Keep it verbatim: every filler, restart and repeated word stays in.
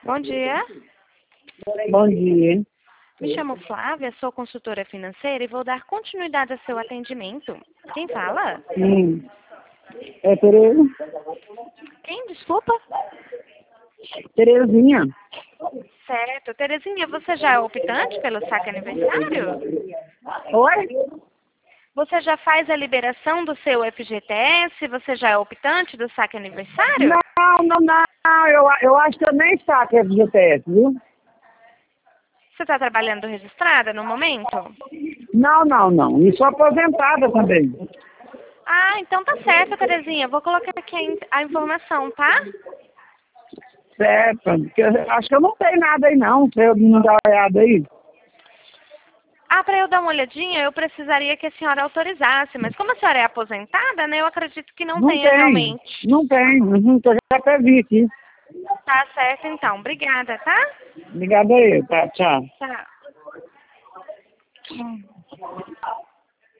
Bom dia. Bom dia. Me chamo Flávia, sou consultora financeira e vou dar continuidade ao seu atendimento. Quem fala? Sim. É Tereza? Quem? Desculpa? Terezinha. Certo. Terezinha, você já é optante pelo saque aniversário? Oi? Você já faz a liberação do seu F G T S? Você já é optante do saque aniversário? Não, não, não. Eu, eu acho que eu nem saco F G T S, viu? Você está trabalhando registrada no momento? Não, não, não. E sou aposentada também. Ah, então tá certo, Terezinha. Vou colocar aqui a, in- a informação, tá? Certo. Porque eu acho que eu não tenho nada aí, não. Se eu não dar uma olhada aí. Ah, para eu dar uma olhadinha, eu precisaria que a senhora autorizasse. Mas como a senhora é aposentada, né, eu acredito que não Não tenha tem. realmente. Não tem. Uhum, que eu já até vi aqui. Tá certo, então. Obrigada, tá? Obrigada aí. Tá, tchau. Tchau.